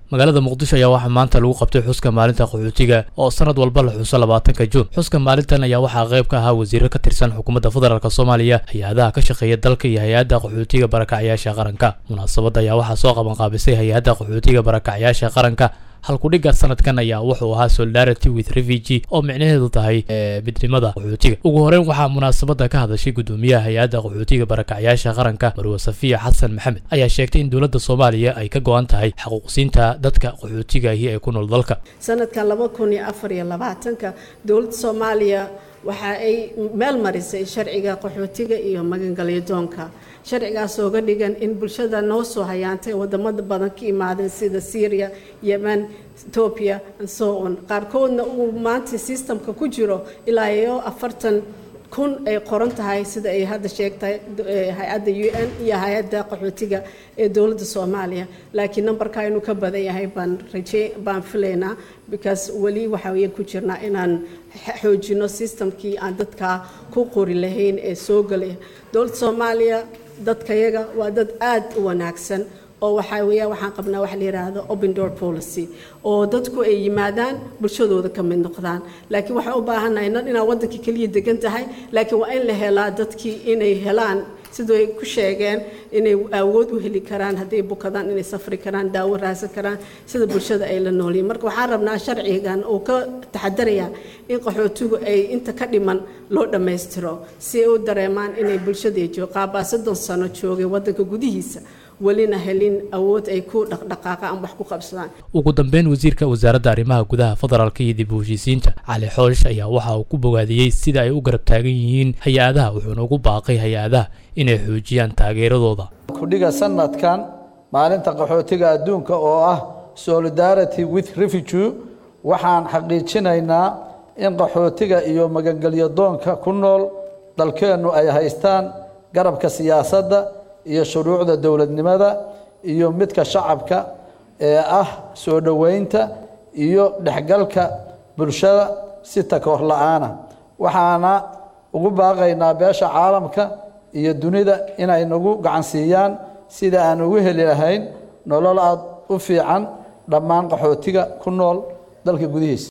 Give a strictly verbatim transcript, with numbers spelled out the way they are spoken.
magaalada Muqdisho ayaa waxaa maanta lagu qabtay xuska maalinta qaxootiga oo sanad walba la xuso labaatanka Juun. Xuska maalintan ayaa waxaa qayb ka ahaa wasiirro ka tirsan xukuumadda federaalka Soomaaliya, hay'adaha ka shaqeeya dalka iyo hay'adda qaxootiga barakacayaasha qaranka. Munaasabadda ayaa waxaa soo qaban qaabisay hay'adda qaxootiga barakacayaasha qaranka. halkudhiga sanadkan ayaa wuxuu ahaa Solidarity with Refugee oo micnaheedu tahay midnimada qaxootiga. Ugu horeyn waxaa munaasabadda ka hadashay gudoomiyaha hay'adda qaxootiga barakacayaasha qaranka Marwo Safiya Xasan Maxamed ayaa sheegtay in dowladda Soomaaliya ay ka go'an tahay xaquuqsiinta dadka qaxootiga ah ee ku nool dalka. sanadkan laba kun iyo afar iyo labaatanka dowladda Soomaaliya waxa ay meel marisay sharciga qaxootiga iyo magangalyadoonka. sharcigaas oo ga dhigan in bulshada noo soo hayaantay wadamada badan ka imaadeen sida Syria, Yemen, Ethiopia and so on. qaarkoodna uu maanta systemka ku jiro ilaa iyo afartan kun ay qoran tahay sida ay hadda sheegtay hay'adda U N iyo hay'adda qaxootiga ee dowladda Soomaaliya. laakiin numberka inuu ka badan yahay baan rajay baan filaynaa because wali waxa weeye ku jirnaa inaan xoojino systemkii aan dadka ku qori lahayn ee soo galay. dowladda Soomaaliya dadka yaga waa dad aad u wanaagsan oo waxa weeye waxaan qabnaa wax la yiraahdo open door policy oo dadku ay yimaadaan bulshadooda ka mid noqdaan. laakiin waxa u baahanahay inaan wadanka kaliya degan tahay, laakiin waa in la helaa dadkii inay helaan sidoo ay ku sheegeen inay awood u heli karaan haddii bukadaan inay safri karaan, daawo raadsan karaan sida bulshada ay la noolyihiin. marka waxaan rabnaa sharcigan oo ka taxadaraya in qaxootigu ay inta ka dhiman loo dhammaystiro si ay u dareemaan inay bulshada joogaan soddon sano joogay wadanka gudihiisa walina helin awood ay ku dhaqdhaqaaqaan wax ku qabsadaan. ugu dambeyn wasiirka wasaaradda arrimaha gudaha federaalka iyo dib u heshiisiinta Cali Xoosh ayaa waxa uu ku bogaadiyay sida ay u garab taagan yihiin hay'adaha wuxuuna ugu baaqay hay'adaha inay xoojiyaan taageeradooda. kudhiga sanadkan maalinta qaxootiga adduunka oo ah Solidarity with Refugee waxaan xaqiijinaynaa in qaxootiga iyo magangalyadoonka ku nool dalkeenu ay haystaan garabka siyaasadda iyo shuruucda dawladnimada iyo midka shacabka ee ah soo dhaweynta iyo dhexgalka bulshada si takoor la'aan ah. waxaana ugu baaqaynaa beesha caalamka iyo dunida inay nagu gacan siiyaan sida aan ugu heli lahayn nolol aad u fiican dhammaan qaxootiga ku nool dalka gudihiisa.